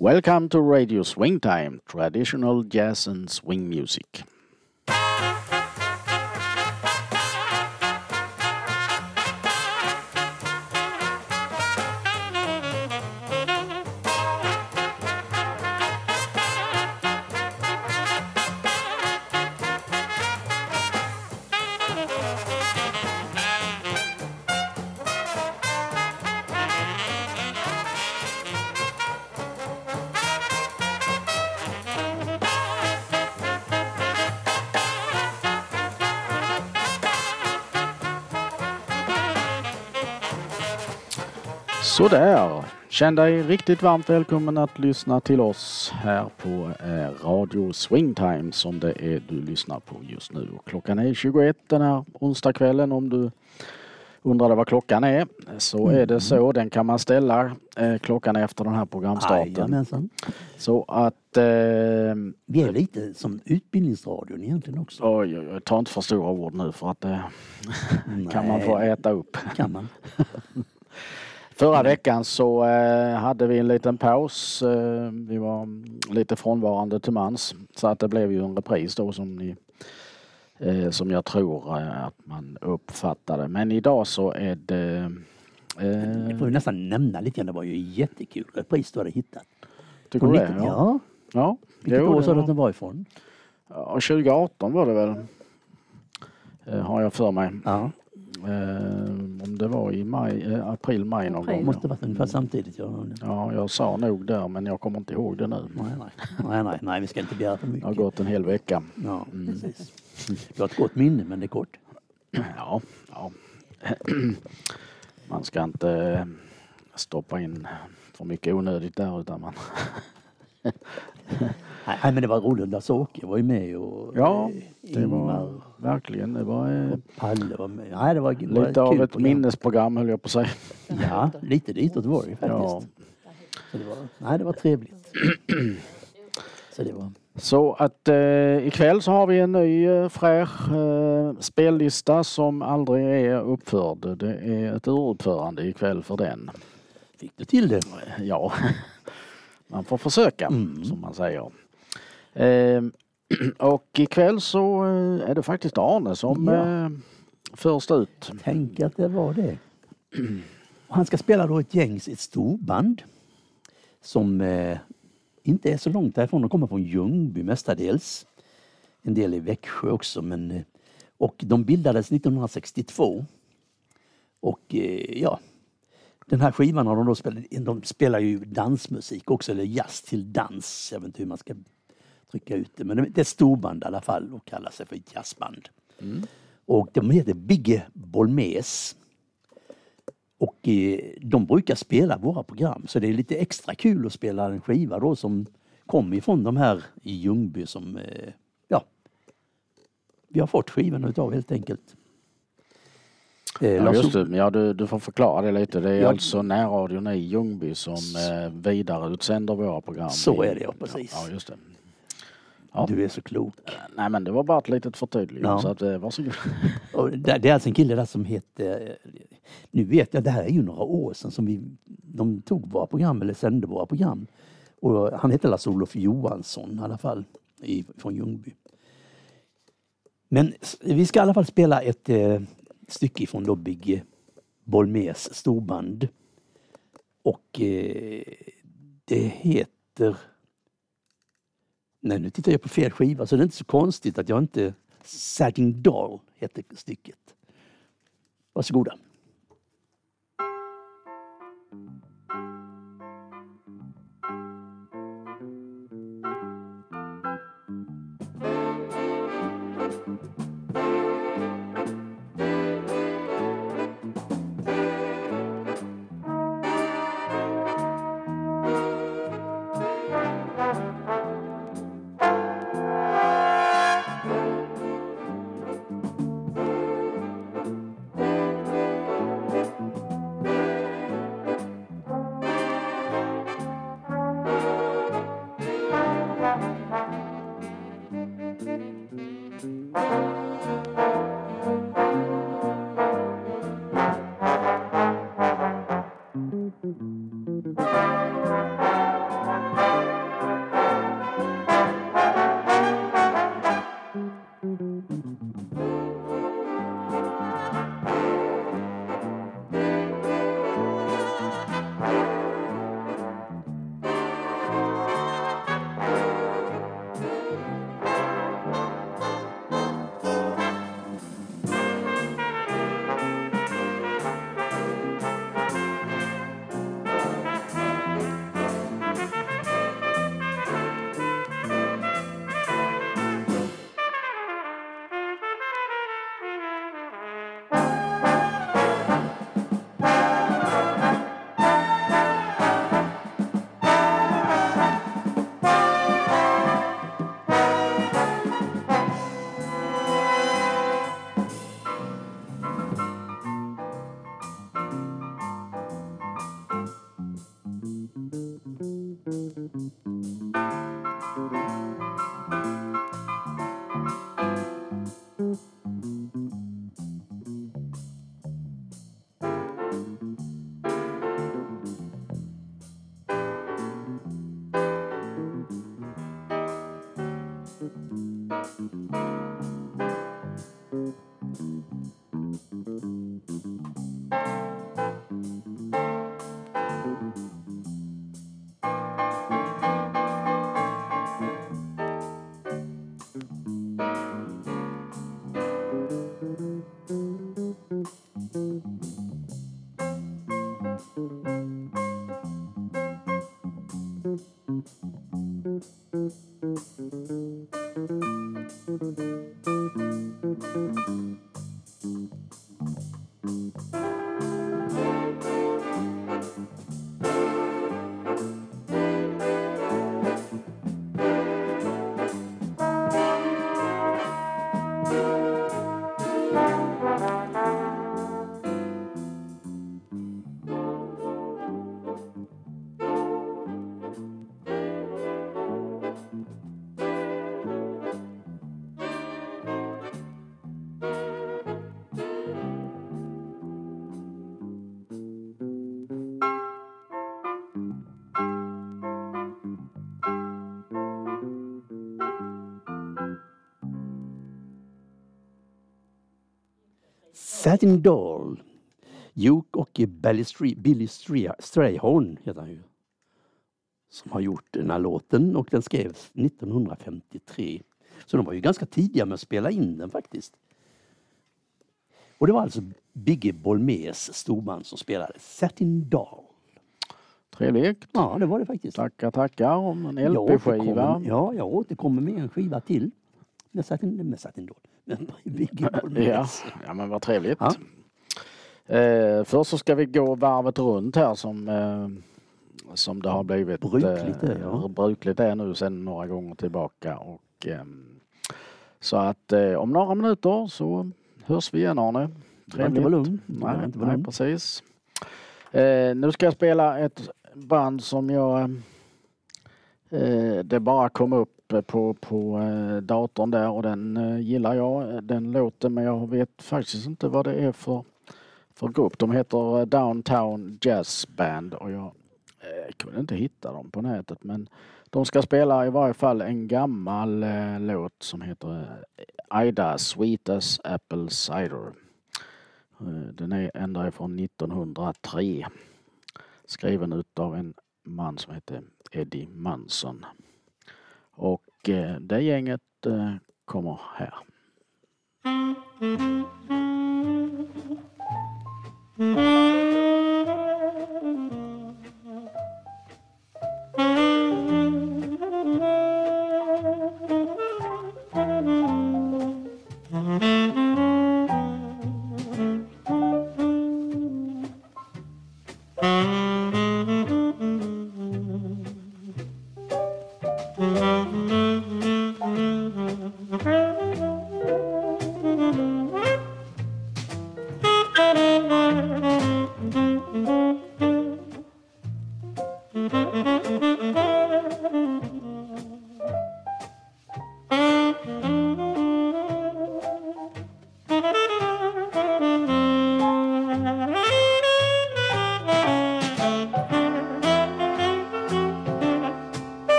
Welcome to Radio Swing Time, traditional jazz and swing music. Sådär, känn dig riktigt varmt välkommen att lyssna till oss här på Radio Swingtime som det är du lyssnar på just nu. Klockan är 21 den här onsdagskvällen. Om du undrade vad klockan är så är det så. Den kan man ställa klockan efter den här programstarten. Jajamensan. Så att... vi är lite som utbildningsradion egentligen också. Oj, ta inte för stora ord nu för att kan man få äta upp. Kan man. Förra veckan så hade vi en liten paus. Vi var lite frånvarande till mans. Så att det blev ju en repris då som jag tror att man uppfattade. Men idag så är det... Jag får ju nästan nämna lite grann. Det var ju jättekul repris du hade hittat. Tycker du det? Ja. Vilket år sa du att den var ifrån? Ja, 2018 var det väl. Har jag för mig. Ja. Om det var i april, maj någon gång. Det måste varit ungefär samtidigt. Ja, jag sa nog där men jag kommer inte ihåg det nu. Nej, vi ska inte begära för mycket. Det har gått en hel vecka. Ja, precis. Du har ett gott minne men det är kort. Ja. Man ska inte stoppa in för mycket onödigt där utan man... Nej, men det var roligt. Lasse-Åke var ju med och... Ja, det var verkligen. Det var... Palle var med. Nej, det var lite av ett minnesprogram höll jag på att säga. Ja, lite ditåt var det faktiskt. Ja. Så det var trevligt. Så att ikväll så har vi en ny fräsch spellista som aldrig är uppförd. Det är ett uruppförande ikväll för den. Fick du till det? Ja, man får försöka som man säger. Och ikväll så är det faktiskt Arne som först ut. Tänk att det var det. Och han ska spela då ett storband som inte är så långt därifrån. De kommer från Ljungby mestadels. En del i Växjö också. Och de bildades 1962. Och den här skivan har de spelar ju dansmusik också. Eller jazz till dans. Jag vet inte hur man ska trycka ut det. Men det är ett storband i alla fall och kallar sig för ett jazzband. Och de heter Bigge Bolmés. Och de brukar spela våra program. Så det är lite extra kul att spela en skiva då som kom ifrån de här i Ljungby som vi har fått skivan utav helt enkelt. Ja, just det. Ja, du får förklara det lite. Det är alltså närradion i Ljungby som vidare utsänder våra program. Så är det, ja, precis. Ja, just det. Ja. Du är så klok. Nej, men det var bara ett litet förtydligande. Så att, varsågod. Och det är alltså en kille där som heter... Nu vet jag, det här är ju några år sedan som de tog våra program eller sände våra program. Och han heter Lars-Olof Johansson i alla fall från Ljungby. Men vi ska i alla fall spela ett stycke från då Bigge Bolmés storband. Och det heter... Nej, nu tittar jag på fel skiva så det är inte så konstigt att jag inte... Sagging Doll heter stycket. Varsågoda. Satin Doll. Duke och Billy Strayhorn heter han ju. Som har gjort den här låten och den skrevs 1953. Så de var ju ganska tidiga med att spela in den faktiskt. Och det var alltså Biggie Bolmés storband som spelade Satin Doll. Trevligt. Ja, det var det faktiskt. Tackar om en LP-skiva. Ja, jag återkommer med en skiva till. Med Satin Doll. Biggie Bolmés. Ja, men vad trevligt. Ja. Först så ska vi gå varvet runt här som det har blivit brukligt är nu sedan några gånger tillbaka. Och, så att om några minuter så hörs vi igen, Arne. Trevligt. Nej, precis. Nu ska jag spela ett band som det bara kom upp på datorn där och den gillar jag. Den låter, men jag vet faktiskt inte vad det är för grupp. De heter Downtown Jazz Band och jag kunde inte hitta dem på nätet, men de ska spela i varje fall en gammal låt som heter Ida Sweet as Apple Cider. Den är ända från 1903. Skriven utav en man som heter Eddie Munson. Och det gänget kommer här.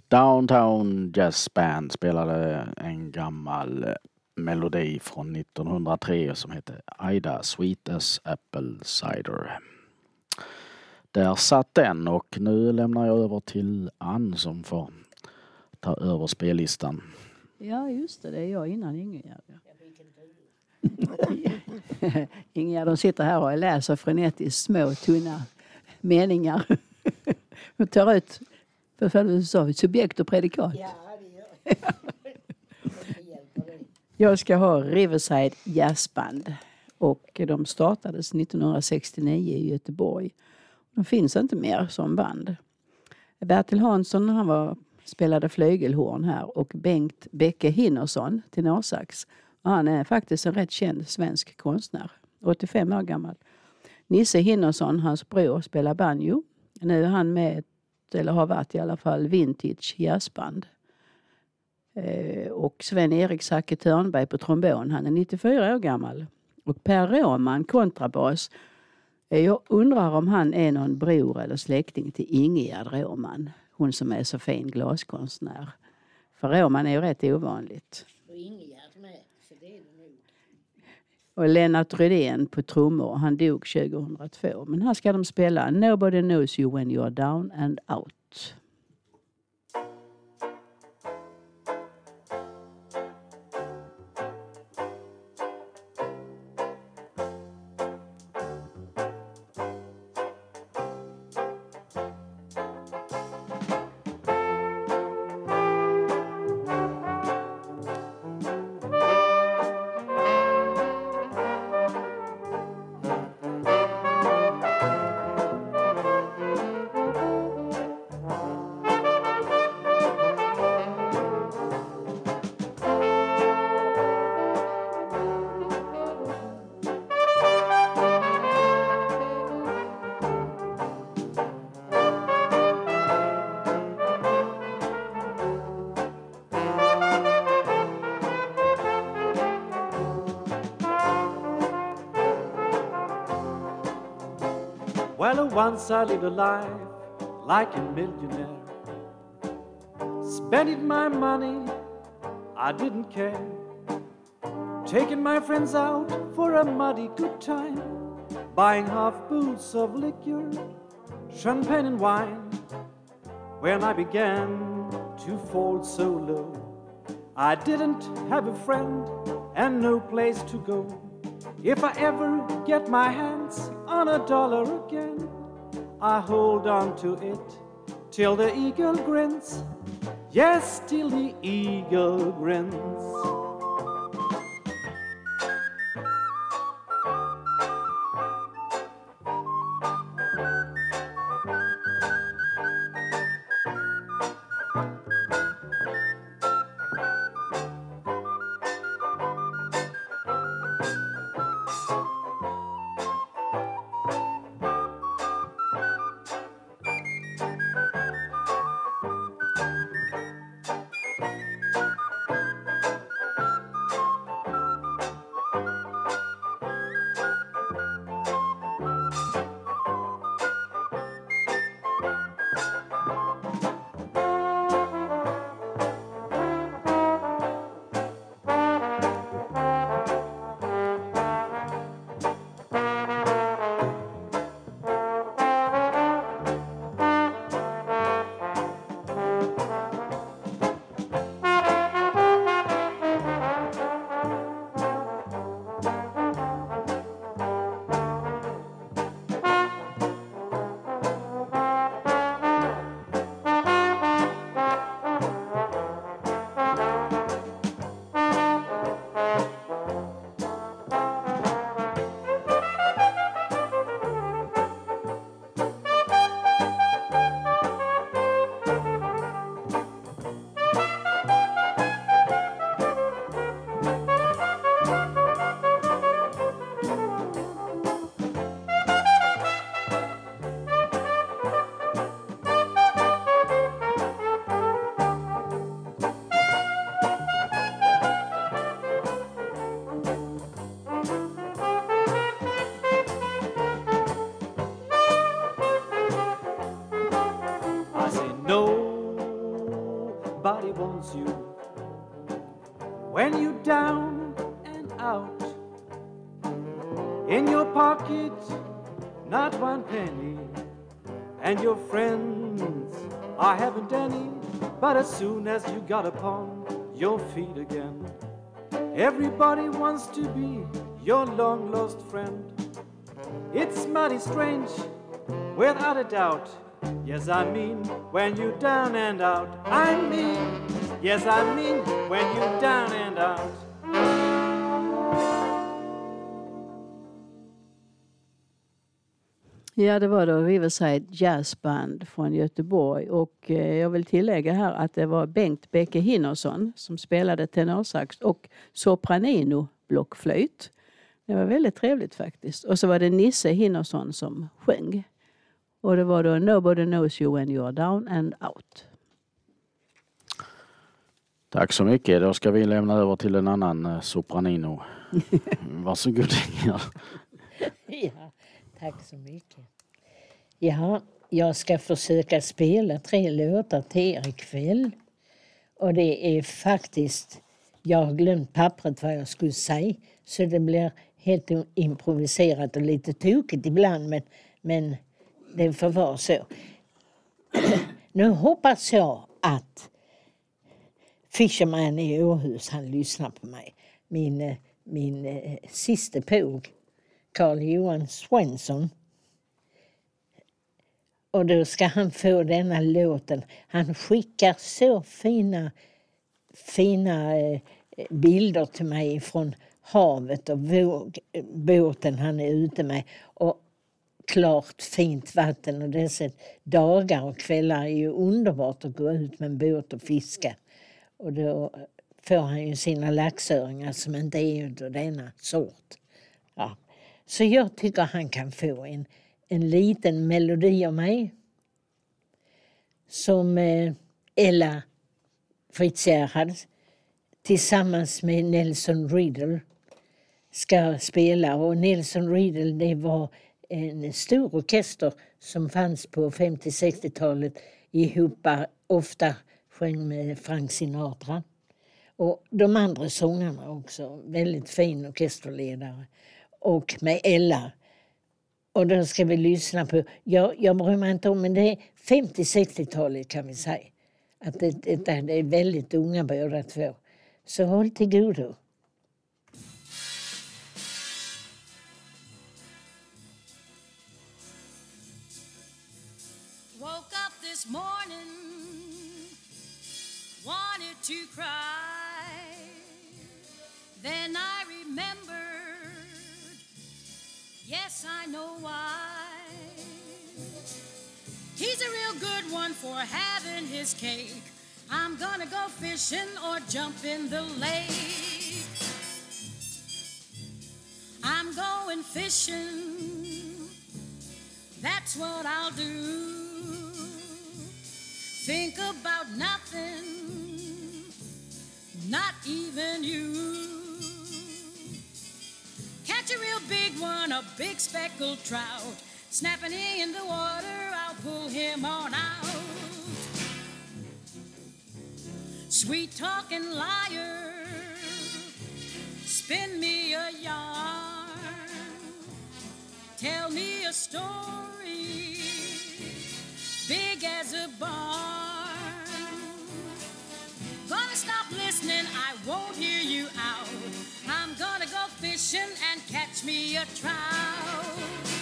Downtown Jazz Band spelade en gammal melodi från 1903 som heter Ida Sweet as Apple Cider. Där satt den och nu lämnar jag över till Ann som får ta över spellistan. Ja, just det. Det är jag innan Ingegärd. Ingegärd, de sitter här och läser frenetiskt små, tunna meningar. Hon tar ut subjekt och predikat. Ja, det gör det. Jag ska ha Riverside Jazzband. Och de startades 1969 i Göteborg. De finns inte mer som band. Bertil Hansson spelade flygelhorn här och Bengt Becke Hinnersson tenorsax. Och han är faktiskt en rätt känd svensk konstnär. 85 år gammal. Nisse Hinnersson, hans bror, spelar banjo. Nu är han med, eller har varit i alla fall, vintage jazzband. Och Sven-Erik Zacke Törnberg på trombon. Han är 94 år gammal. Och Per Råman, kontrabas. Jag undrar om han är någon bror eller släkting till Ingegärd Råman. Hon som är så fin glaskonstnär. För Råman är ju rätt ovanligt. Och Ingegärd med, så det är det nog. Och Lennart Rydén på trummor. Han dog 2002. Men här ska de spela Nobody Knows You When You're Down and Out. Well, once I lived a life like a millionaire. Spending my money, I didn't care. Taking my friends out for a muddy good time. Buying half booths of liquor, champagne and wine. When I began to fall so low, I didn't have a friend and no place to go. If I ever get my hands on $1 again, I hold on to it till the eagle grins. Yes, till the eagle grins. wants you. When you're down and out, in your pocket, not one penny, and your friends, I haven't any. But as soon as you got upon your feet again, everybody wants to be your long lost friend. It's mighty strange, without a doubt. Yes, I mean when you're down and out. I mean, yes, I mean when you're down and out. Ja, det var då Riverside Jazzband från Göteborg. Och jag vill tillägga här att det var Bengt Bäcke Hinnersson som spelade tenorsax och sopranino blockflöjt. Det var väldigt trevligt faktiskt. Och så var det Nisse Hinnersson som sjöng. Och det var då Nobody Knows You When You're Down and Out. Tack så mycket. Då ska vi lämna över till en annan sopranino. Varsågod Inger. Ja, tack så mycket. Ja, jag ska försöka spela 3 låtar till er ikväll. Och det är faktiskt, jag har glömt pappret vad jag skulle säga. Så det blir helt improviserat och lite tokigt ibland. Men det får vara så. Nu hoppas jag att Fisherman i Åhus, han lyssnar på mig. Min sista påg, Carl-Johan Svensson. Och då ska han få denna låten. Han skickar så fina bilder till mig från havet och båten han är ute med. Och klart fint vatten, och dessa dagar och kvällar är ju underbart att gå ut med en båt och fiska. Och då får han ju sina laxöringar som inte är av denna sort. Ja. Så jag tycker han kan få en liten melodi av mig som Ella Fritzgerhard tillsammans med Nelson Riddle ska spela. Och Nelson Riddle, det var en stor orkester som fanns på 50-60-talet ihop, ofta sjöng med Frank Sinatra. Och de andra sångarna också, väldigt fin orkesterledare. Och med Ella. Och då ska vi lyssna på, jag bryr mig inte om, men det är 50-60-talet kan vi säga. Att det är väldigt unga båda två. Så håll till godo. Woke up this morning, wanted to cry. Then I remembered, yes, I know why. He's a real good one for having his cake. I'm gonna go fishing or jump in the lake. I'm going fishing, that's what I'll do. Think about nothing, not even you. Catch a real big one, a big speckled trout. Snapping in the water, I'll pull him on out. Sweet talking liar, spin me a yarn. Tell me a story, big as a barn. Gonna stop listening, I won't hear you out. I'm gonna go fishing and catch me a trout.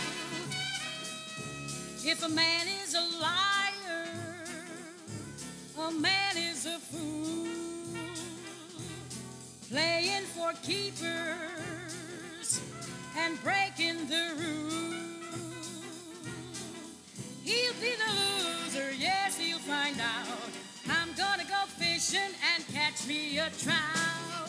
If a man is a liar, a man is a fool, playing for keepers and breaking the rules. He'll be the loser, yes, he'll find out. I'm gonna go fishing and catch me a trout.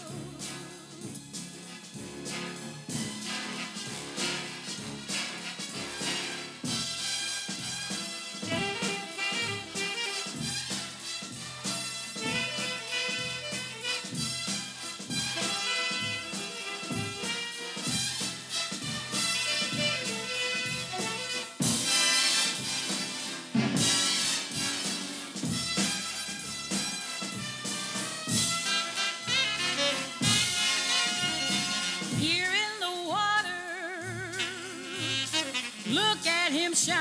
and shine.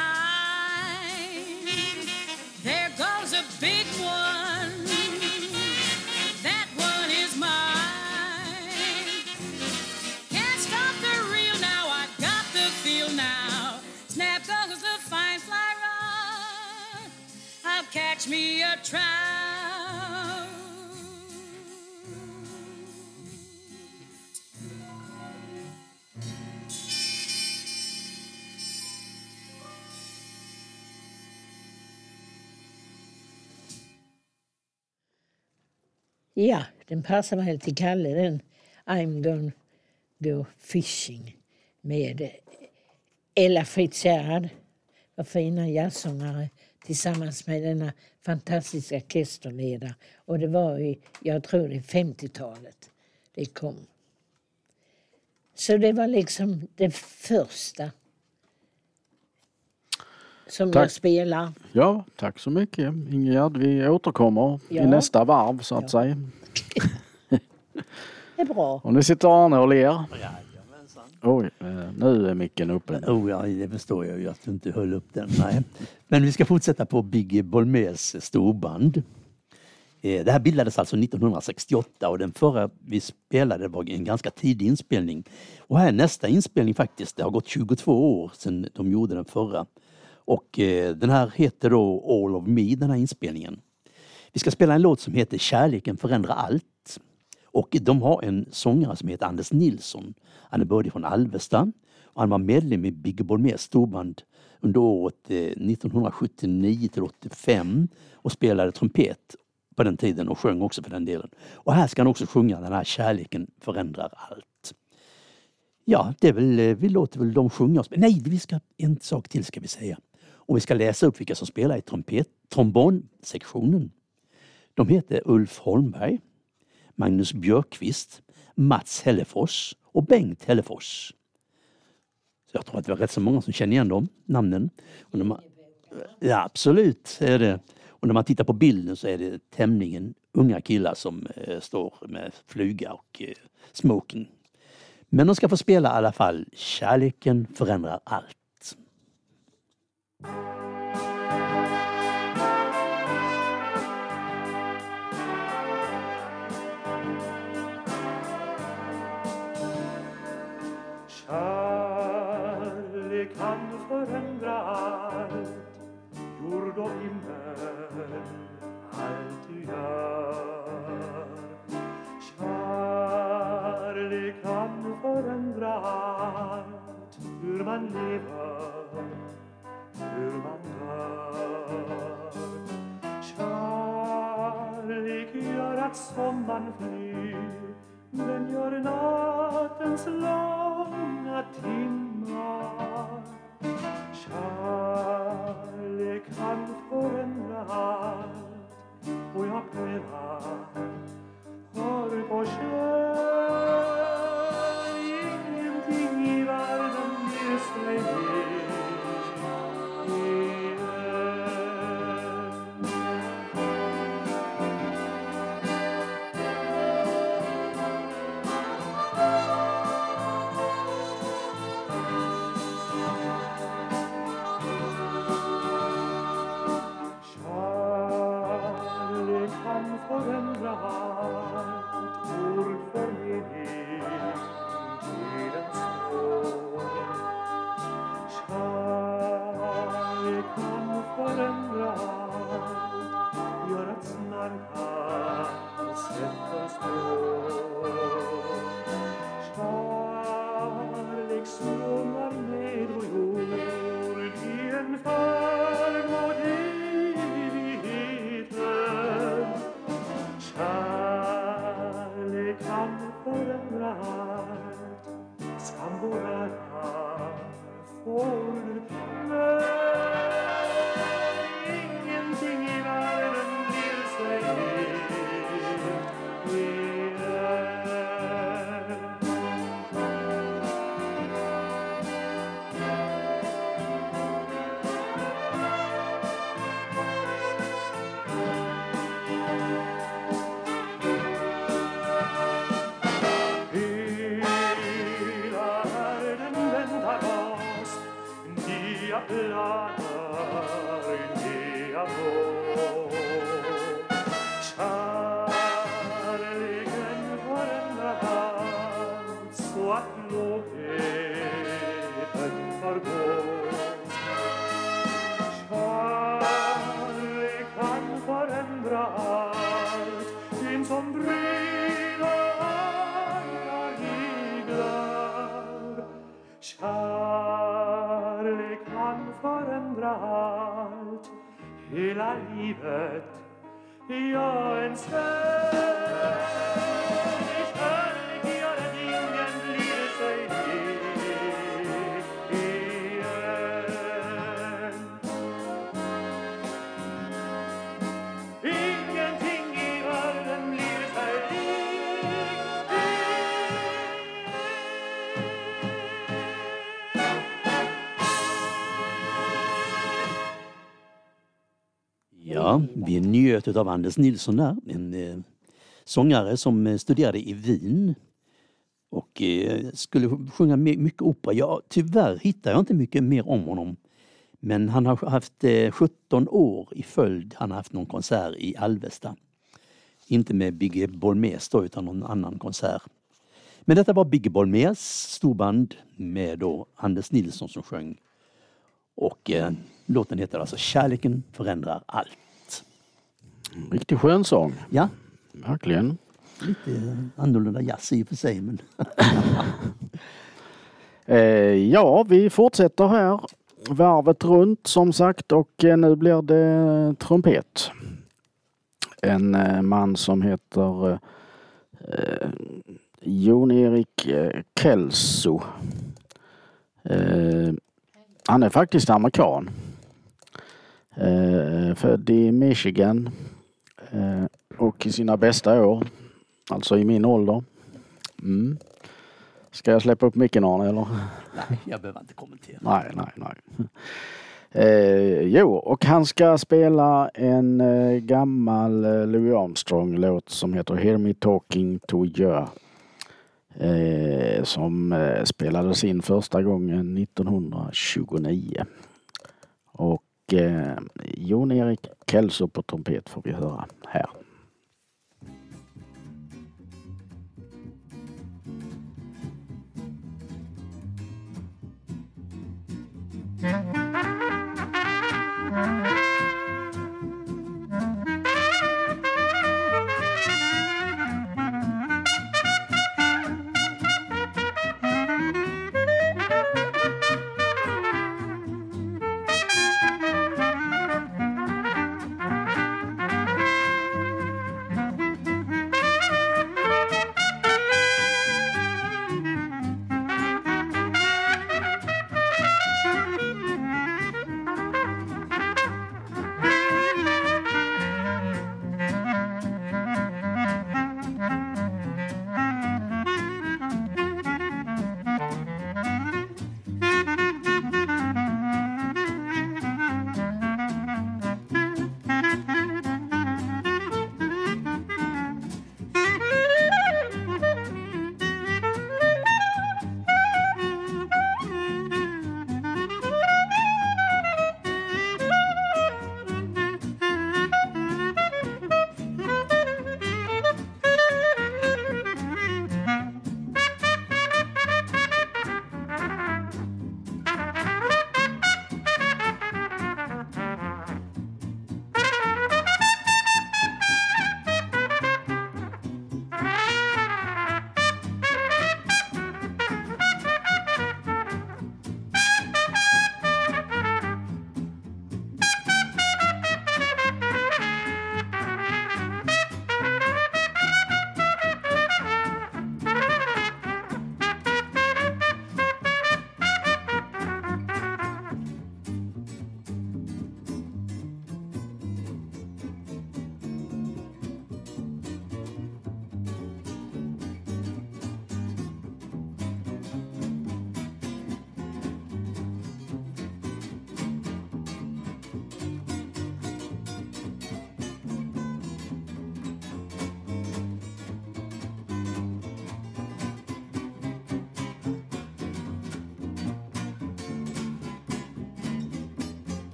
There goes a big one. That one is mine. Can't stop the reel now. I got the feel now. Snap goes the fine fly rod. I'll catch me a trout. Ja, den passar väl till Kalle, den I'm gonna go fishing med Ella Fitzgerald. Var fina jazzsångare tillsammans med denna fantastiska orkesterledare. Och det var i, jag tror det 50-talet det kom. Så det var liksom det första som Tack. jag spelar. Ja, tack så mycket Ingegerd. Vi återkommer i nästa varv så att säga. Det är bra. Och nu sitter Arne och ler. Oj, nu är micken uppe. Ja, det förstår jag ju att du inte höll upp den. Nej. Men vi ska fortsätta på Biggie Bolmés storband. Det här bildades alltså 1968 och den förra vi spelade var en ganska tidig inspelning. Och här är nästa inspelning faktiskt. Det har gått 22 år sedan de gjorde den förra. Och den här heter då All of Me, den här inspelningen. Vi ska spela en låt som heter Kärleken förändrar allt. Och de har en sångare som heter Anders Nilsson. Han är både från Alvesta och han var medlem i Biggie Bolmés storband under året 1979-85 och spelade trumpet på den tiden och sjöng också för den delen. Och här ska han också sjunga den här Kärleken förändrar allt. Ja, det är väl, vi låter väl dem sjunga. Nej, vi ska, en sak till ska vi säga. Och vi ska läsa upp vilka som spelar i trombonsektionen. De heter Ulf Holmberg, Magnus Björkqvist, Mats Hellefors och Bengt Hellefors. Så jag tror att det var rätt så många som känner igen de namnen. Och ja, absolut är det. Och när man tittar på bilden så är det tämligen unga killar som står med fluga och smoking. Men de ska få spela i alla fall Kärleken förändrar allt. Kärlek kan förändra allt, jord och himmel, allt du gör. Kärlek kan förändra allt, hur man lever, hur man dör. Kärlek gör att sommaren flyr, den gör nattens långa timmar. Kärlek kan förändra allt, och jag prövar, hör på kär. Ingenting i världen ger sig ner. Förändra allt, ord för mening, tidens spår. Kärlek kan förändra allt, gör att snarka sätter spår. Kärlek slungar med vår jord i en färg och evigheten. överallt. En som breda armar hyglar. Kärlek kan förändra allt. Hela livet, ja en stund. Kärlek gör att ingen blir sig lik igen. Ingenting i världen blir sig Ja, vi njöt av Anders Nilsson där, en sångare som studerade i Wien och skulle sjunga mycket opera. Ja, tyvärr hittar jag inte mycket mer om honom. Men han har haft 17 år i följd. Han har haft någon konsert i Alvesta. Inte med Bigge Bolmés då, utan någon annan konsert. Men detta var Bigge Bolmés storband med då Anders Nilsson som sjöng. Och låten heter alltså Kärleken förändrar allt. Riktigt skön sång. Ja. Verkligen. Lite annorlunda jazz i och för sig. Men Ja, vi fortsätter här. Varvet runt som sagt och nu blir det trumpet. En man som heter Jon-Erik Kelso. Han är faktiskt amerikan. Född i Michigan och i sina bästa år, alltså i min ålder. Ska jag släppa upp micken Arne eller? nej, jag behöver inte kommentera. Nej. Jo, och han ska spela en gammal Louis Armstrong-låt som heter Hear Me Talking to You. Som spelades in första gången 1929. Och Jon-Erik Kelso på trumpet får vi höra här.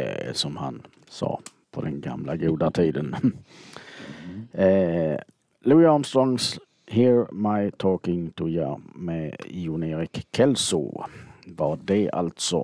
som han sa på den gamla goda tiden. Louis Armstrongs Hear My Talking to You med Jon-Erik Kelso var det alltså.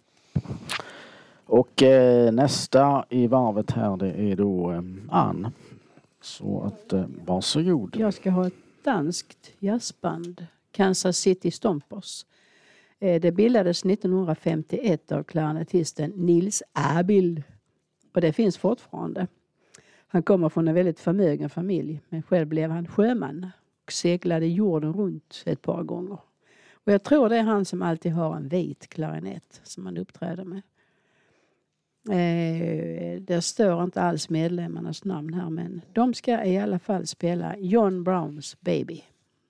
Och nästa i varvet här, det är då Ann. Så att varsågod. Jag ska ha ett danskt jazzband, Kansas City Stompers. Det bildades 1951 av klarinettisten Nils Abel. Och det finns fortfarande. Han kommer från en väldigt förmögen familj, men själv blev han sjöman och seglade jorden runt ett par gånger. Och jag tror det är han som alltid har en vit klarinett som han uppträder med. Det står inte alls medlemmarnas namn här, men de ska i alla fall spela John Browns Baby.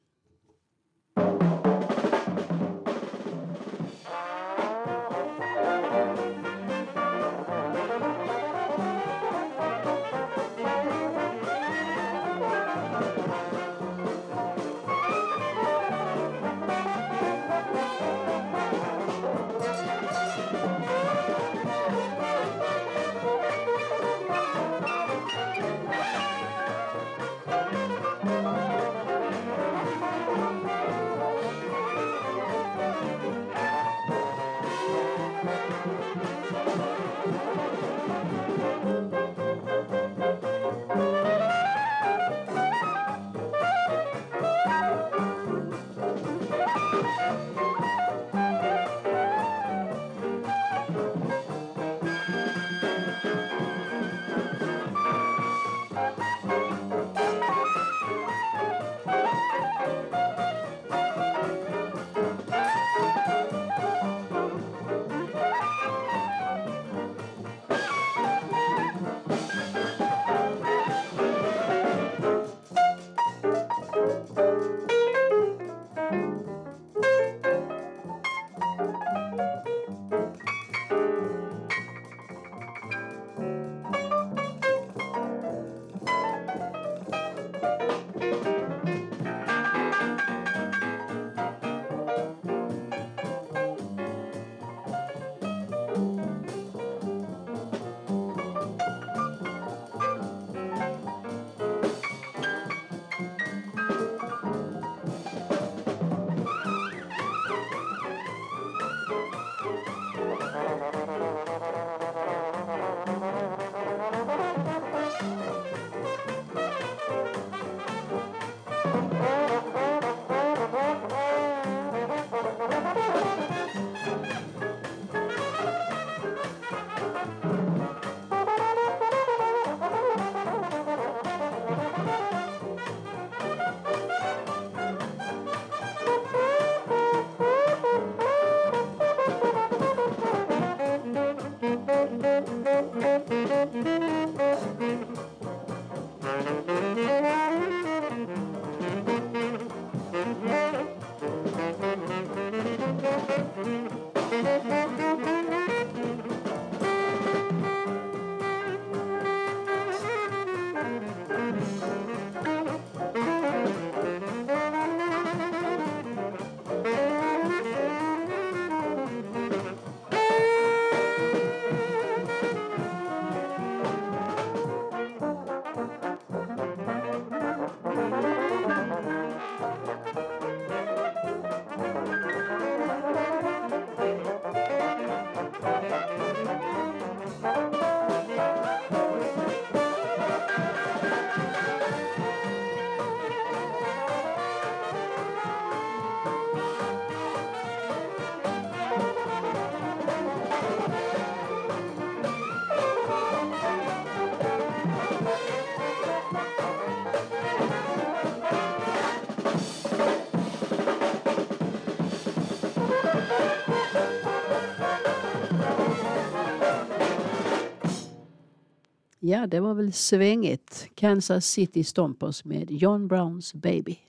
Ja, det var väl svängigt. Kansas City Stompers med John Browns Baby.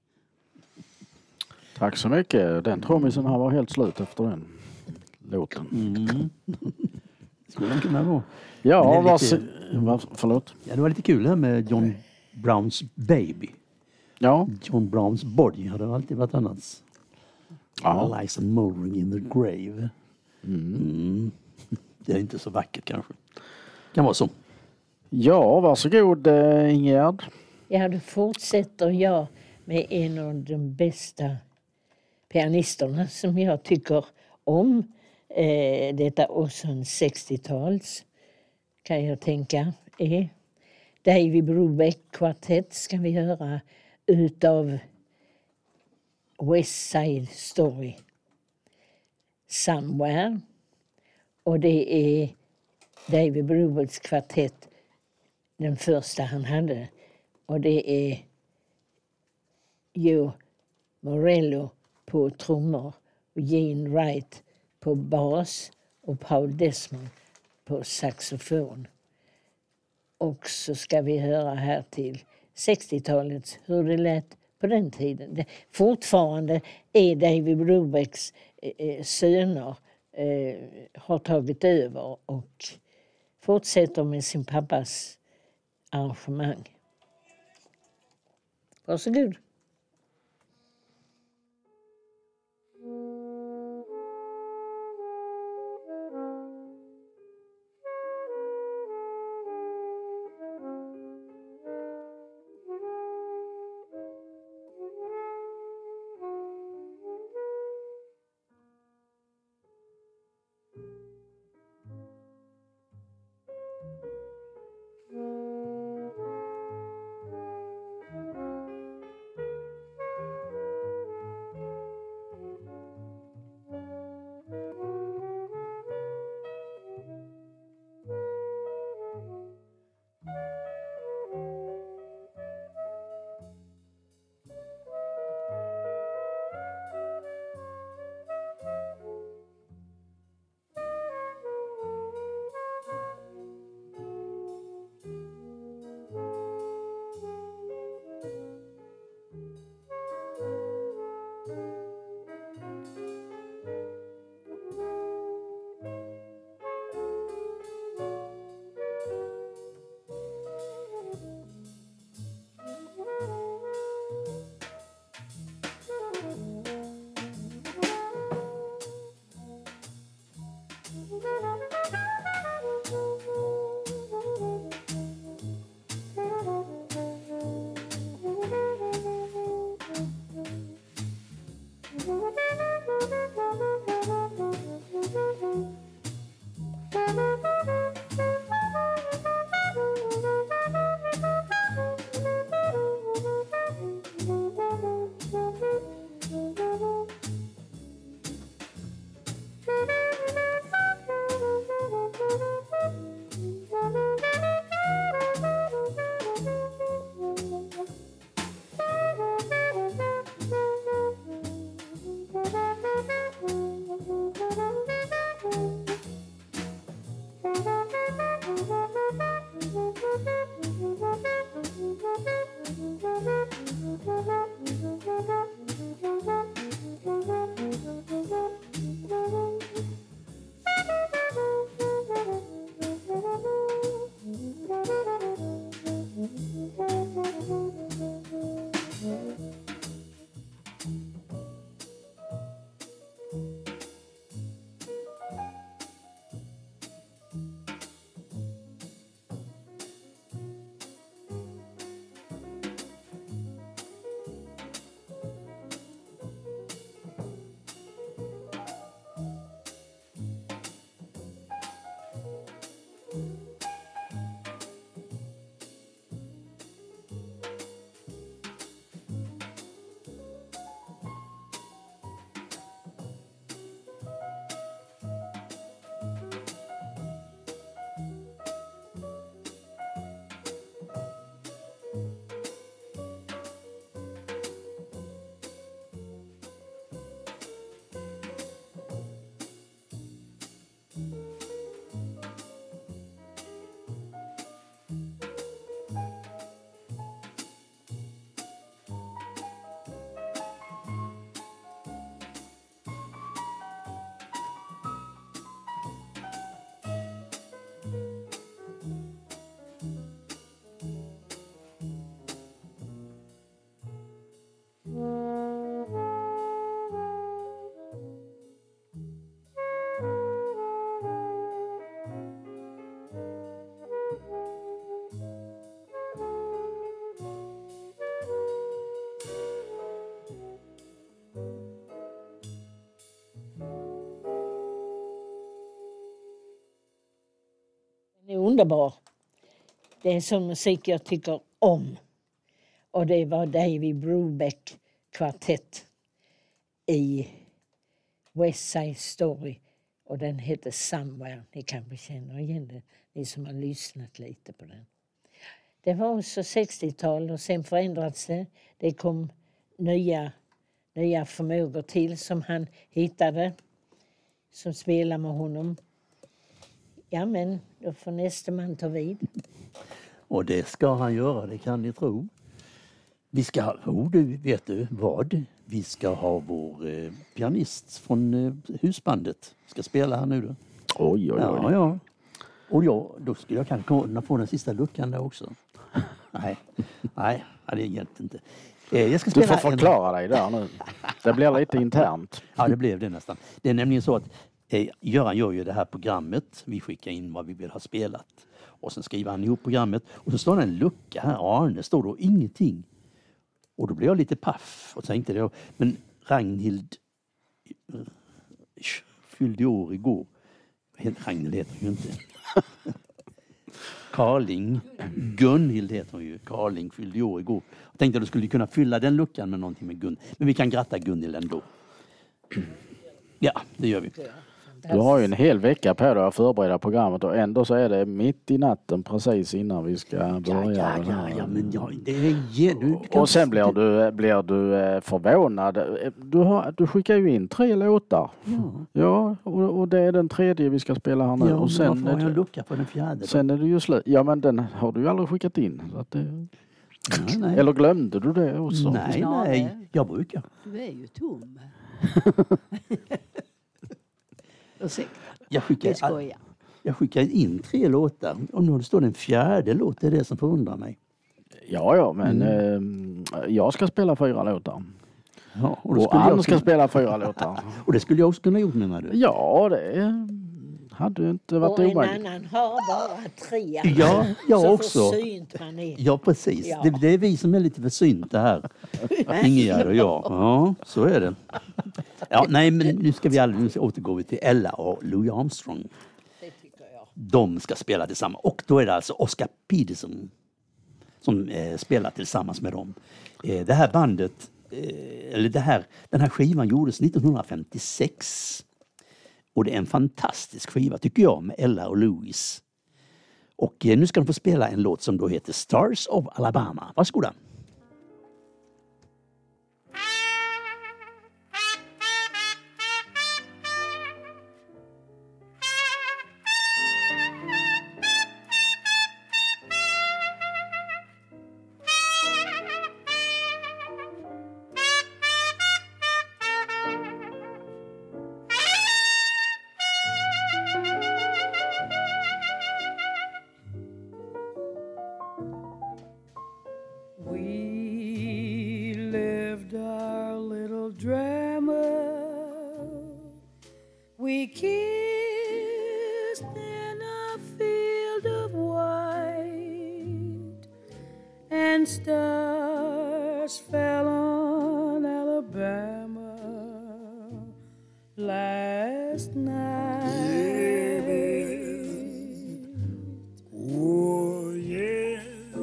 Tack så mycket. Den trummisen här var helt slut efter den låten. Skulle den kunna vara. Ja, förlåt. Ja, det var lite kul här med John Browns Baby. Ja. John Browns Body hade alltid varit annars. Ja. Lies mouldering in the grave. det är inte så vackert kanske. Kan vara så. Ja, varsågod Ingegärd. Ja, då fortsätter jag med en av de bästa pianisterna som jag tycker om. Detta också en 60-tals kan jag tänka är. David Brubeck kvartett ska vi höra utav West Side Story. Somewhere. Och det är David Brubecks kvartett, den första han hade. Och det är Joe Morello på trummor och Gene Wright på bas och Paul Desmond på saxofon. Och så ska vi höra här till 60-talet hur det lät på den tiden. Fortfarande är David Brubecks söner har tagit över och fortsätter med sin pappas arrangemang. Varsågod. Den är underbar. Det är sån musik jag tycker om. Och det var David Brubeck kvartett i West Side Story. Och den heter Somewhere. Ni kanske känner igen det, ni som har lyssnat lite på den. Det var så 60-tal och sen förändrats det. Det kom nya förmågor till som han hittade. Som spelar med honom. Ja, men då får nästa man ta vid. Och det ska han göra, det kan ni tro. Vi ska, vet du vad? Vi ska ha vår pianist från husbandet. Ska spela här nu då. Oj. Ja. Och då skulle jag kanske kunna få den sista luckan där också. Nej, det hjälpte inte. Jag ska spela du får förklara dig där nu. Det blir lite internt. Ja, det blev det nästan. Det är nämligen så att Göran gör ju det här programmet. Vi skickar in vad vi vill ha spelat. Och sen skriver han ihop programmet. Och så står det en lucka här. Arne står då ingenting. Och då blev jag lite paff. Och tänkte det. Men Ragnhild fyllde år igår. Ragnhild heter hon ju inte. Gunhild heter hon ju. Karling fyllde år igår. Jag tänkte att du skulle kunna fylla den luckan med någonting med Gun. Men vi kan gratta Gunhild ändå. Ja, det gör vi. Du har ju en hel vecka på dig att förbereda programmet och ändå så är det mitt i natten precis innan vi ska börja. Ja, men det är och sen blir du förvånad. Du skickar ju in 3 låtar. Ja, och det är den 3:e vi ska spela här nu. Ja, och sen får jag en lucka på den 4:e? Sen är det ju slut. Ja, men den har du ju aldrig skickat in. Så att det... Nej. Eller glömde du det också? Nej. Jag brukar. Du är ju tom. Jag skickar in 3 låtar och nu står det en 4:e låt. Det är det som förundrar mig. Ja, men jag ska spela 4 låtar. Ja, och Ann ska spela 4 låtar. Och det skulle jag också kunna gjort, menar du? Ja, det hade inte varit omöjligt. Och en annan har bara 3. Ja, jag så också. försynt man är. Ja, precis. Ja. Det är vi som är lite försynta här. Ingegärd och jag. Ja, så är det. Ja, nej, men nu återgår vi till Ella och Louis Armstrong. Det tycker jag. De ska spela tillsammans. Och då är det alltså Oscar Peterson som spelar tillsammans med dem. Det här bandet, den här skivan gjordes 1956. Och det är en fantastisk skiva tycker jag med Ella och Louis. Och nu ska de få spela en låt som då heter Stars of Alabama. Varsågoda. We lived our little drama. We kissed in a field of white, and stars fell on Alabama last night. Oh, yeah.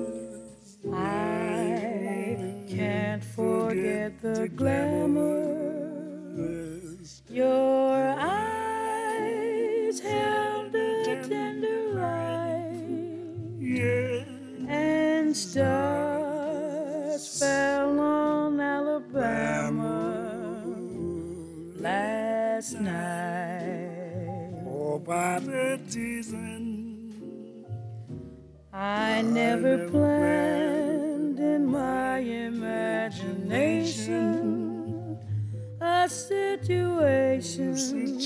Forget the glamour your eyes held a tender light, and stars fell on Alabama last night. Oh, by the season, I never planned in my imagination a situation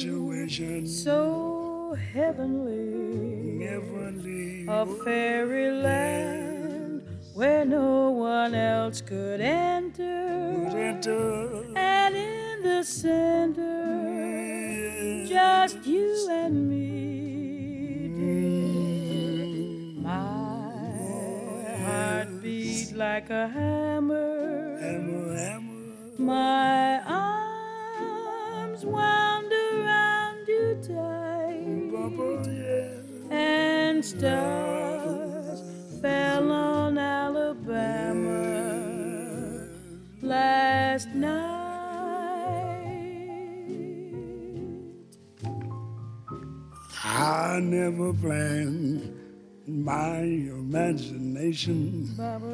so heavenly, a fairyland where no one else could enter, and in the center just you and me. Like a hammer, my arms wound around you tight, and and stars fell on Alabama last night. I never planned my imagination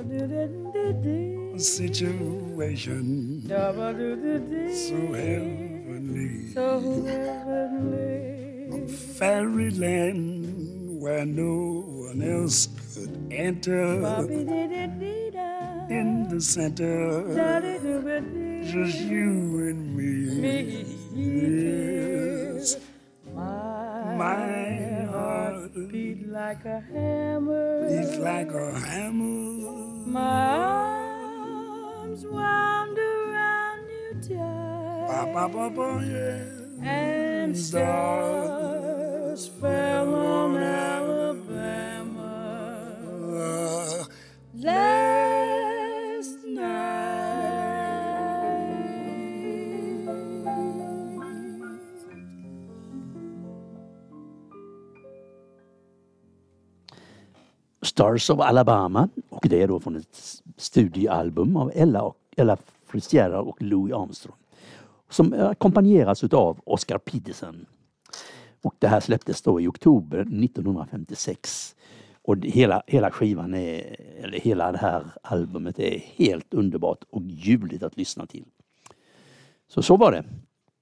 situation so heavenly, a fairyland where no one else could enter. In the center, just you and me. Yes. My heart beat like a hammer. beats like a hammer. My arms wound around you tight. Ba, ba, ba, ba, yeah. And stars fell on Alabama last night. Stars of Alabama, och det är då från ett studioalbum av Ella Fitzgerald och Louis Armstrong, som ackompanjeras av Oscar Peterson. Och det här släpptes då i oktober 1956. Och hela skivan eller hela det här albumet är helt underbart och ljuvligt att lyssna till. Så var det.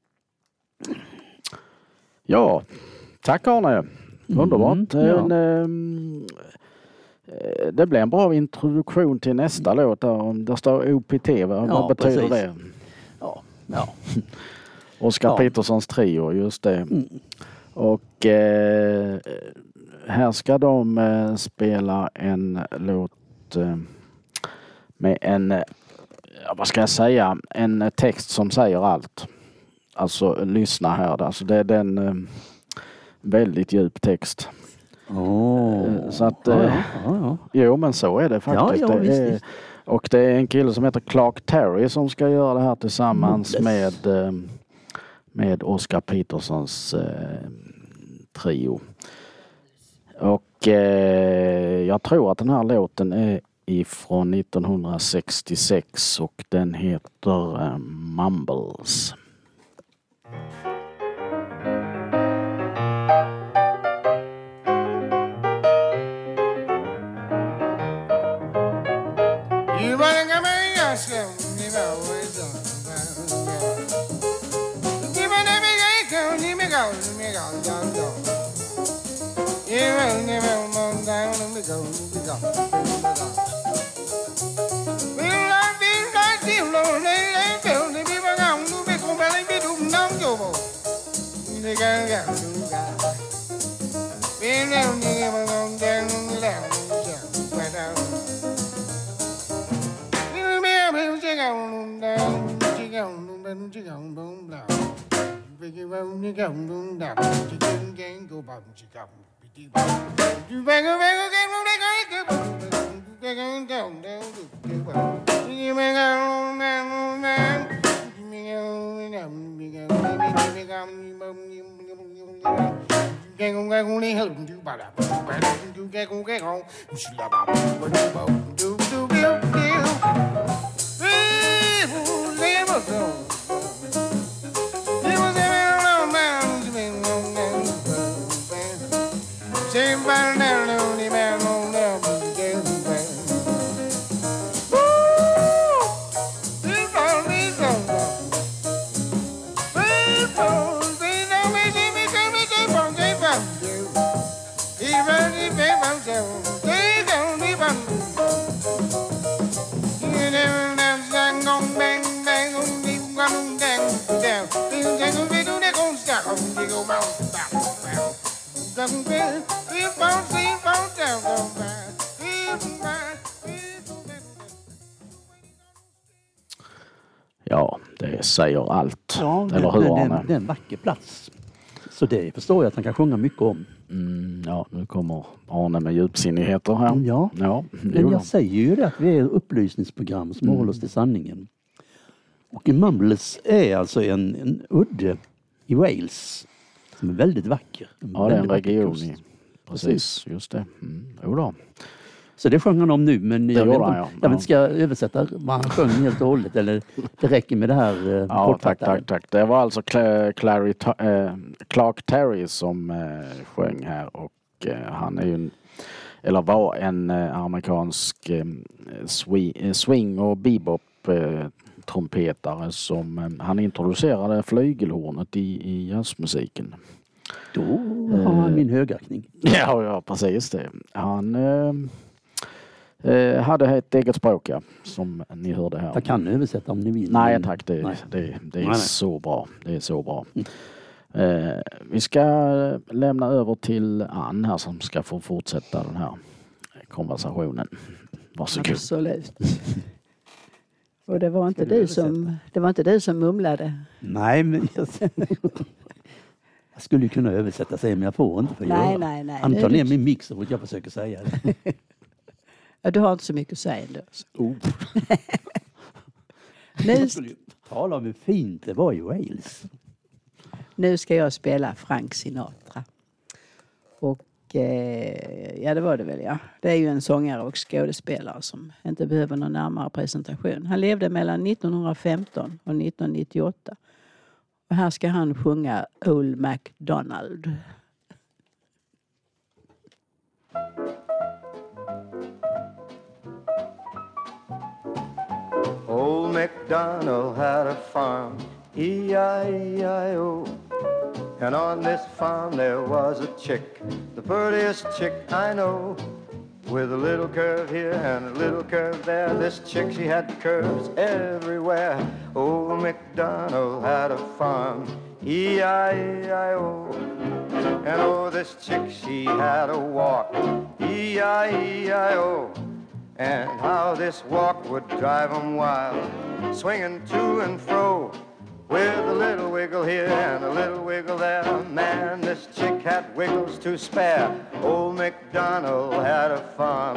Ja, tack Arne. Underbart. Det blev en bra introduktion till nästa låt där står OPT. Vad betyder precis. det? Ja. Oscar Petersons trio, just det. Och här ska de spela en låt med en, vad ska jag säga, en text som säger allt. Alltså lyssna här. Alltså det är en väldigt djup text. Så att jo, men så är det faktiskt. Och det är en kille som heter Clark Terry som ska göra det här tillsammans med Oscar Petersons trio. Och jag tror att den här låten är ifrån 1966 och den heter Mumbles. Ja, det säger allt. Ja, eller hur, Arne? Det är en vacker plats. Så det förstår jag att han kan sjunga mycket om. Ja, nu kommer Arne med djupsinnigheter här. Ja. Men jag säger ju det att vi är ett upplysningsprogram som håller oss till sanningen. Och Mumbles är alltså en udde i Wales som är väldigt vacker. Ja, det är en region i precis. Just det. Jodå. Så det sjöng han om nu, men jag vet inte ja. om ska översätta vad han sjöng helt och hållet, eller det räcker med det här Ja, tack. Det var alltså Clark Terry som sjöng här, och han är ju var en amerikansk swing- och bebop trumpetare som han introducerade flygelhornet i jazzmusiken. Då har han min högaktning. Ja, precis det. Han hade ett eget språk, som ni hörde här. Jag kan översätta om ni vill. Nej tack, det är så bra. Det är så bra. Vi ska lämna över till Ann här som ska få fortsätta den här konversationen. Varsågod. Absolut. Och det var inte du som mumlade. Nej, men jag skulle ju kunna översätta sig, men jag får inte för Nej. Han tar ner min mix och jag försöker säga det. Ja, du har inte så mycket att säga ändå. Jag skulle ju tala om hur fint det var i Wales. Nu ska jag spela Frank Sinatra. Och ja, det var det väl, ja. Det är ju en sångare och skådespelare som inte behöver någon närmare presentation. Han levde mellan 1915 och 1998. Och här ska han sjunga Old MacDonald. Old MacDonald had a farm, E-I-E-I-O. And on this farm there was a chick, the prettiest chick I know. With a little curve here and a little curve there, this chick, she had curves everywhere. Old MacDonald had a farm, E-I-E-I-O. And oh, this chick, she had a walk, E-I-E-I-O. And how this walk would drive 'em wild, swinging to and fro, with a little wiggle here and a little wiggle there. Man, this chick had wiggles to spare. Old MacDonald had a farm,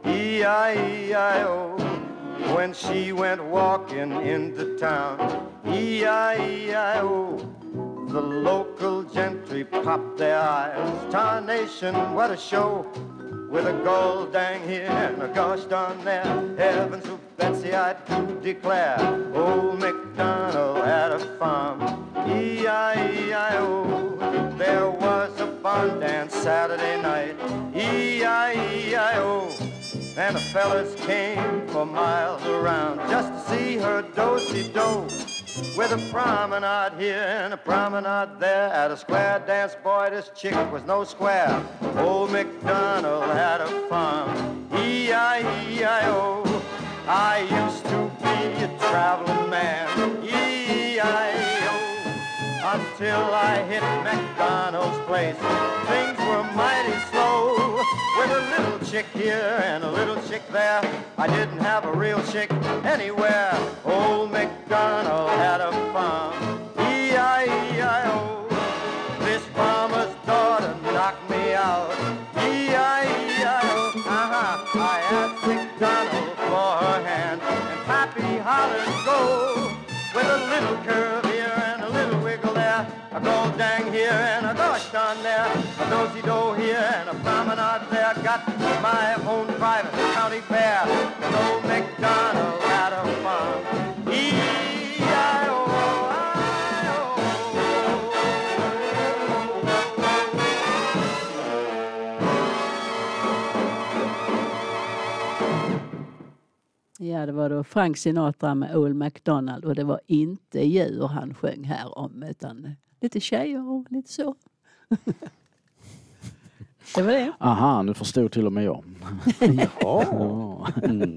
E-I-E-I-O. When she went walking into town, E-I-E-I-O. The local gentry popped their eyes. Tarnation, what a show! With a gold dang here and a gosh darn there. Heavens to Betsy, I do declare, old MacDonald had a farm, E-I-E-I-O. There was a barn dance Saturday night, E-I-E-I-O. And the fellas came for miles around just to see her do-si-do. With a promenade here and a promenade there, at a square dance, boy, this chick was no square. Old MacDonald had a farm, E-I-E-I-O. I used to be a traveling man, E-I-E-O. Until I hit MacDonald's place, things were mighty slow. With a little chick here and a little chick there, I didn't have a real chick anywhere. Old MacDonald had a farm, E-I-E-I-O. This farmer's daughter knocked me out, E-I-E-I-O. I asked MacDonald for her hand, and Pappy hollered go. With a little curve here and a little wiggle there, a gold dang here and a gosh darn there, a do-si-do here and a promenade there. Got my own private county fair, and old MacDonald had a farm, E-I-O. Ja, det var då Frank Sinatra med Old MacDonald, och det var inte djur han sjöng här om, utan lite tjejer och lite så. Det var det. Aha, nu förstod till och med jag. Ja.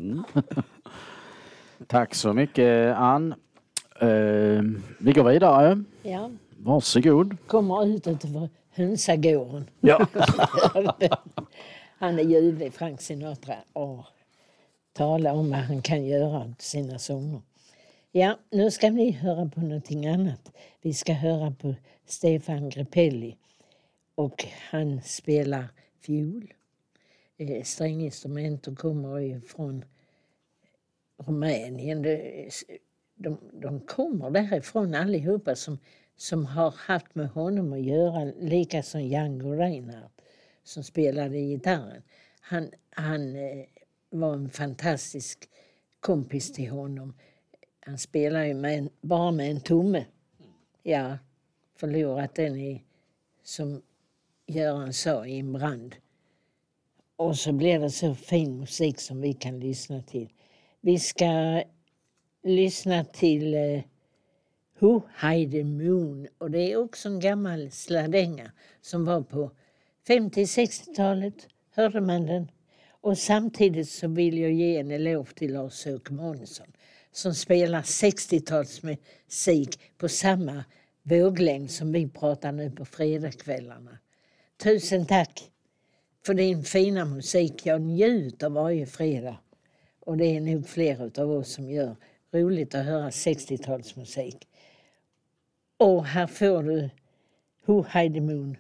Tack så mycket, Ann. Vi går vidare. Ja. Varsågod. Kommer ut utanför hönsagården. Ja. Han är ljuvlig, Frank Sinatra. Tala om vad han kan göra åt sina sånger. Ja, nu ska ni höra på någonting annat. Vi ska höra på Stefan Grappelli. Och han spelar fiol. Stränginstrument och kommer ju från Rumänien. De kommer därifrån allihopa som har haft med honom att göra. Lika som Django Reinhardt. som spelade gitarren. Han var en fantastisk kompis till honom. Han spelar ju bara med en tumme. Ja, förlorat den i, som Göran sa, i en brand. Och så blir det så fin musik som vi kan lyssna till. Vi ska lyssna till Who Hide the Moon. Och det är också en gammal sladänga som var på 50-60-talet. Hörde man den? Och samtidigt så vill jag ge en eloge till Lars-Åke Månsson som spelar 60-talsmusik på samma våglängd som vi pratar nu på fredagskvällarna. Tusen tack för din fina musik. Jag njuter varje fredag. Och det är nog fler av oss som gör. Roligt att höra 60-talsmusik. Och här får du Who Hide the Moon.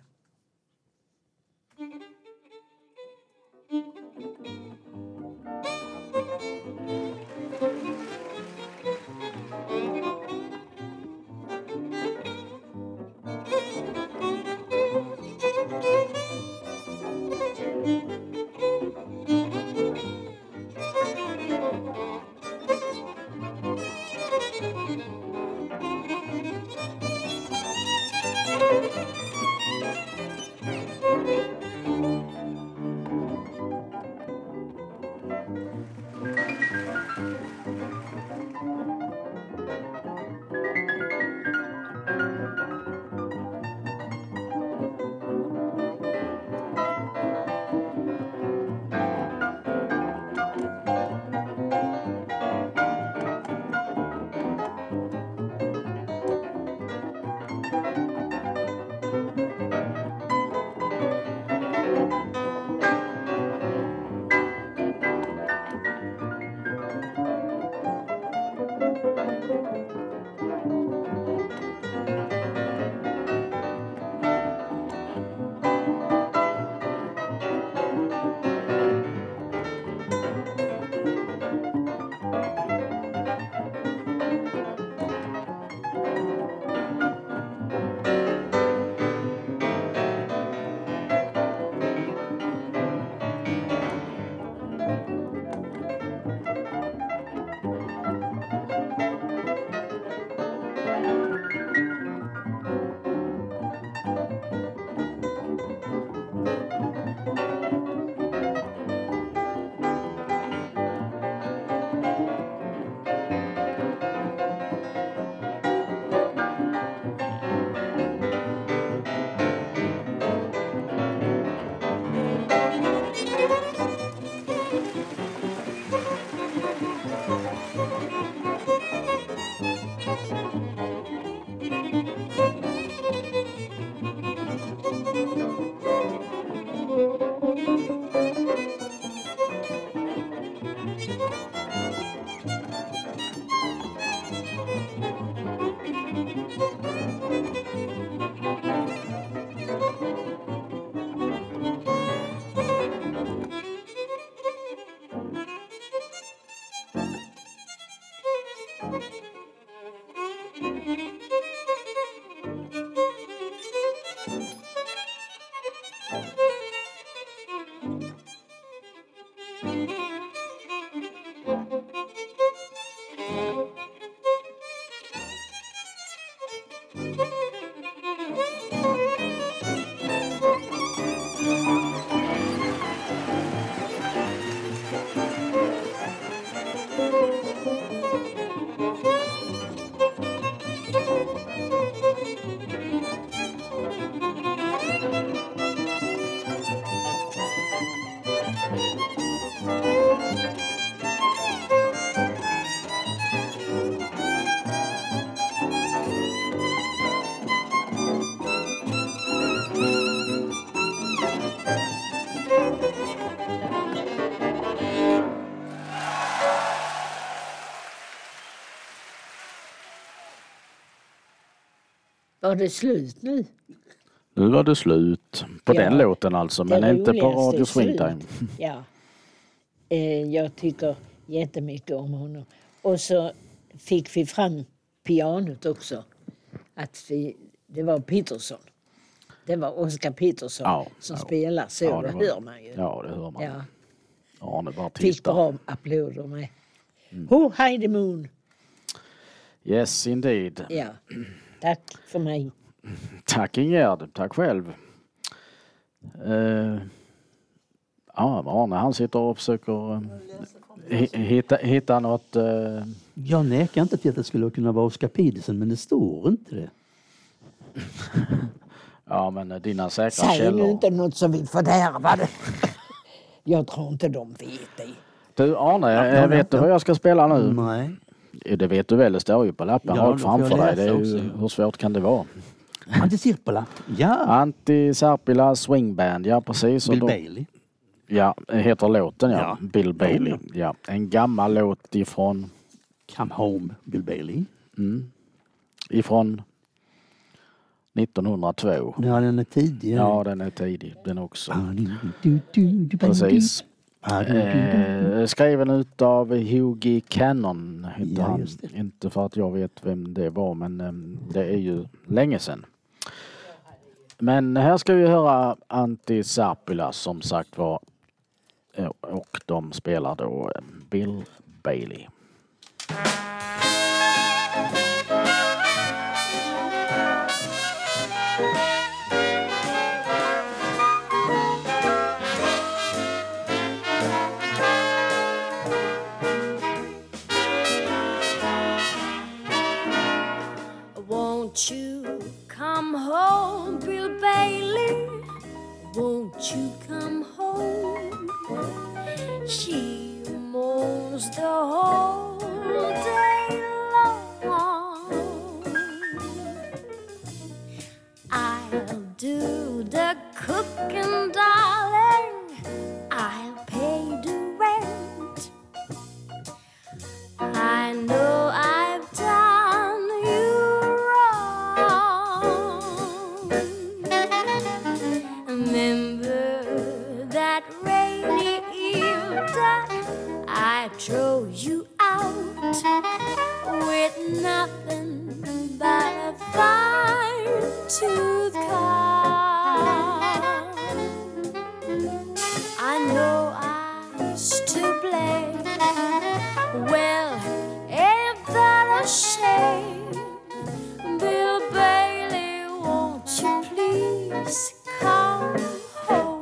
Var det slut nu? Nu var det slut på den låten alltså, men inte på Radio Swingtime. Ja. Jag tycker jättemycket om honom. Och så fick vi fram pianot också. Det var Peterson. Det var Oscar Peterson som spelar så. Ja, det hör man ju. Ja, det hör man. Ja. Arne bara Fick tittar. bra applåder med. Ho, Heidi Moon. Yes, indeed. Ja, tack för mig. Tack Ingegärd, tack själv. Arne han sitter och försöker hitta något. Jag nekar inte till att det skulle kunna vara Oscar Peterson, men det står inte det. Ja, men dina säkra Säg källor. nu inte något som vi fördärvade. Jag tror inte de vet det. Du Arne, vet du vad jag ska spela nu? Nej. Det vet du väl, det står ju på lappen Ja, rakt då får jag framför dig. Det är läsa ju, också. hur svårt kan det vara? Antisirpala. Ja. Antti Serpila Swing Band, ja precis. Bill Och då, Bailey. ja, heter låten Ja. Bill Bailey. Ja, en gammal låt ifrån Come Home, Bill Bailey. ifrån 1902. Ja, den är tidig. Ja, den är tidig den också. Precis. Precis. Skriven utav Hughie Cannon heter Ja, han. just det. Inte för att jag vet vem det var, men det är ju länge sedan. Men här ska vi höra Antti Serpila som sagt var, och de spelar då Bill Bailey. Won't you come home, Bill Bailey? Won't you come home? She moans the whole day long. I'll do the cooking, darling. I'll pay the rent. I know I've done you wrong. Remember that rainy evening I drove you out with nothing but a fine-tooth comb. I know I was to blame. Well, ain't that a shame? Bill Bailey, won't you please come home?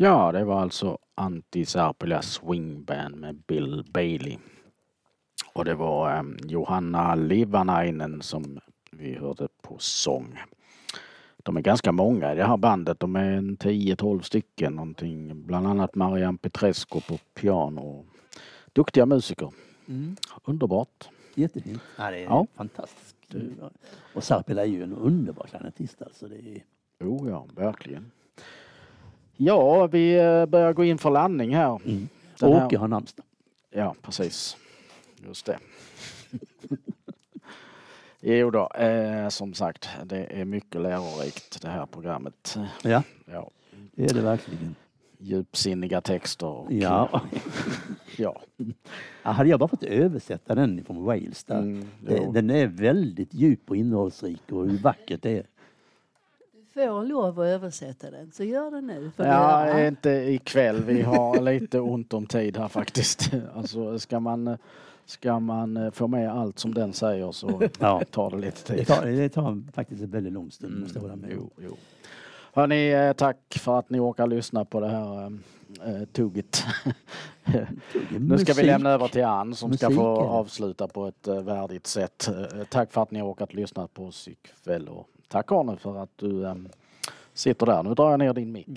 Ja, det var alltså Antti Särpilä Swing Band med Bill Bailey. Och det var Johanna Livanainen som vi hörde på sång. De är ganska många i det här bandet. De är 10-12 stycken någonting. Bland annat Marianne Petrescu på piano. Duktiga musiker. Underbart. Jättefint. Ja, det är fantastiskt. Och Särpilä är ju en underbar klarinettist. Alltså det är... Jo, ja, verkligen. Ja, vi börjar gå in för landning här. Åke har namnsdag. Ja, precis. Just det. Jo då, som sagt, det är mycket lärorikt det här programmet. Ja, ja. Det är det verkligen. Djupsinniga texter. Och, ja. Ja. Hade jag bara fått översätta den från Wales där. Den är väldigt djup och innehållsrik och hur vackert det är. Får lov att översätta den, så gör det nu. Ja, inte ikväll. Vi har lite ont om tid här faktiskt. Alltså ska man få med allt som den säger så tar det lite tid. Det tar faktiskt en väldigt lång stund. Måste hålla med. Jo. Hörrni, tack för att ni orkar lyssna på det här tugget. Nu ska vi lämna över till Ann som ska få avsluta på ett värdigt sätt. Tack för att ni har orkat lyssna på oss ikväll. Och tack Arne för att du sitter där. Nu drar jag ner din mick.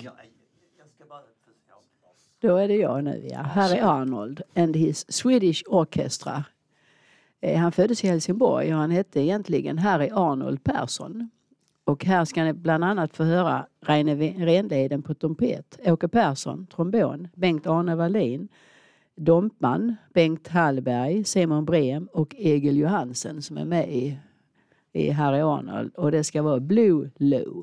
Då är det jag nu, ja. Här är Arnold and his Swedish Orchestra. Han föddes i Helsingborg och han hette egentligen Harry Arnold Persson. Och här ska ni bland annat få höra Reine Renleden på trumpet, Åke Persson, trombon, Bengt-Arne Wallin, Dompman, Bengt Hallberg, Simon Brem och Egil Johansen som är med i Harry Arnold. Och det ska vara Blue Low.